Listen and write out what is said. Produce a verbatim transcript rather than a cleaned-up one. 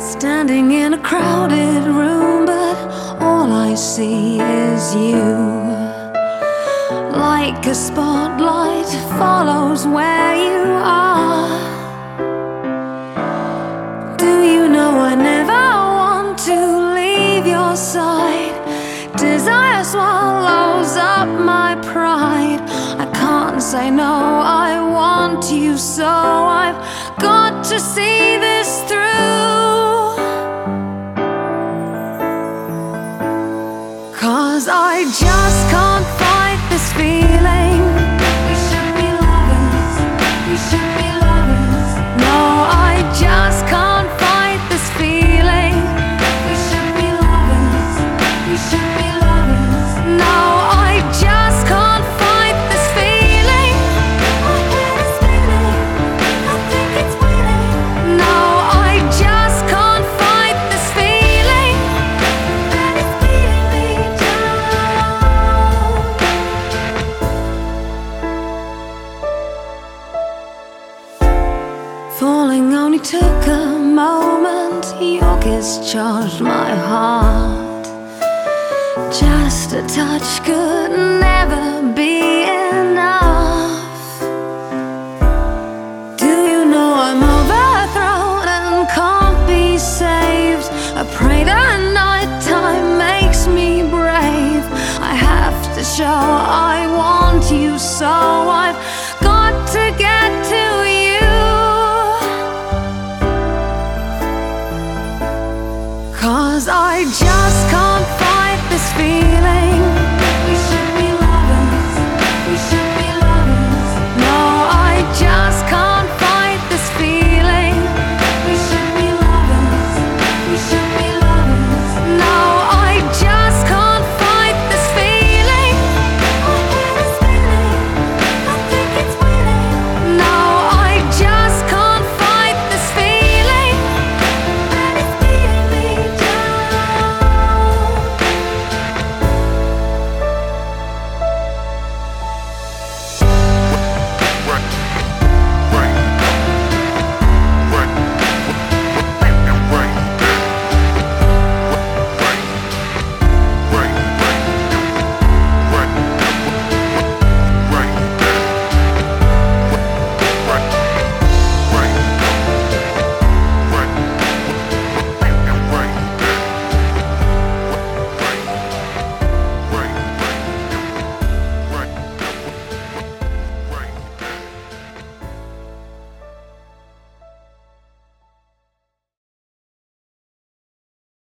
Standing in a crowded room, but all I see is you. Like a spotlight follows where you are. Do you know I never want to leave your side? Desire swallows up my pride. I can't say no, I want you so. I've got to see this through. 'Cause I just can't fight this feeling. We should be lovers, we should be lovers. No, I just can't fight this feeling. We should be lovers, we should be lovers. No, I just can't fight this feeling. I hear this feeling, I think it's winning. No, I just can't fight this feeling, and it's beating me down. Falling only took a moment. Your kiss charged my heart. Just a touch could never be enough. Do you know I'm overthrown and can't be saved? I pray that nighttime makes me brave. I have to show I want you so. I've got to get to you. 'Cause I just can't fight this feeling.